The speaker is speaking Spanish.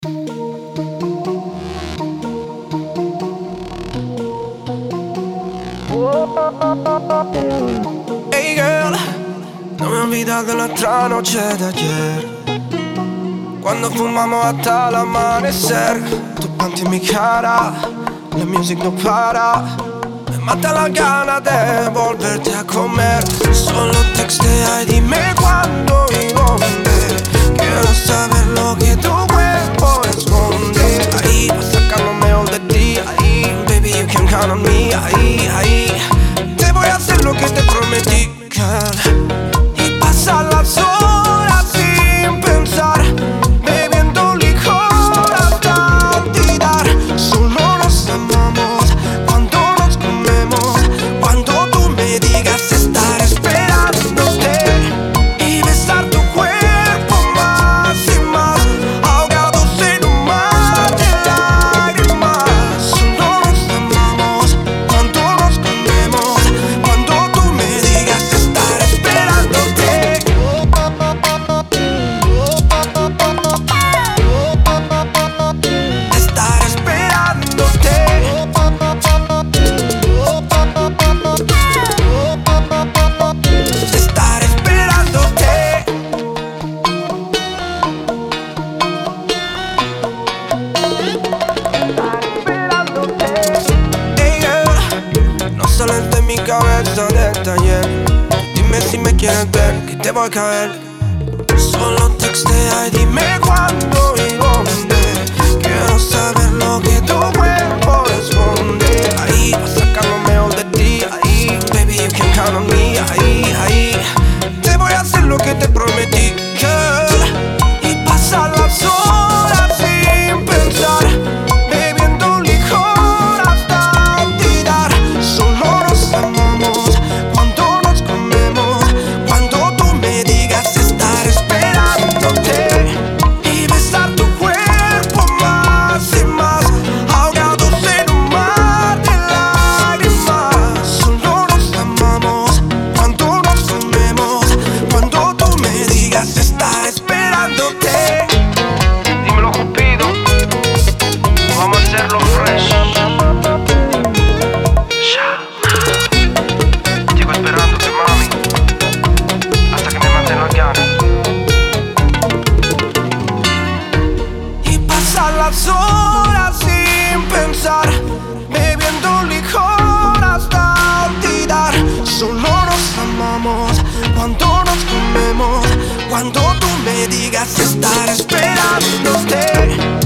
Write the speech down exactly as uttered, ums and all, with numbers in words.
Hey girl, no me olvidas de nuestra noche de ayer, cuando fumamos hasta el amanecer. Tu panty en mi cara, la music no para. Me mata la gana de volverte a comer. Solo textea y dime cuándo y dónde. Quiero saber lo que tu cuerpo esconde. Ahí, pa' sacar lo mejor de ti. Ahí, baby, you can count on me. Ahí, ahí, te voy a hacer lo que te prometí, girl. Y pasar las horas sin pensar, bebiendo licor hasta tirar. Solo nos amamos cuando nos comemos, cuando tú me digas estar esperándote y besar tu cuerpo más y más, ahogados en un mar de lágrimas. Solo nos amamos cuando nos comemos, cuando tú me digas estar esperándote. Estar esperándote. Estar esperándote. Hey girl, no sales de mi cabeza desde ayer. Dime si me quieres ver, que te voy a caer. Solo textea y dime cuándo y dónde. Quiero saber lo que tu cuerpo esconde. Ahí, pa' sacar lo mejor de ti. Ahí, baby, you can count on me. Ahí, ahí, te voy a hacer lo que te prometí, girl. Y pasar las horas sin pensar, bebiendo licor hasta tirar. Solo nos amamos cuando nos comemos, cuando tú me digas estar esperándote y besar tu cuerpo más y más, ahogados en un mar de lágrimas. Solo nos amamos cuando nos comemos, cuando tú me digas estar esperándote. Dímelo, Cupido, vamos a hacerlo fresh. Ya. Sigo esperándote, mami, hasta que me maten las ganas. Y pasar las horas sin pensar, bebiendo licor hasta tirar. Solo nos amamos cuando nos comemos, cuando tú me digas estar esperándote.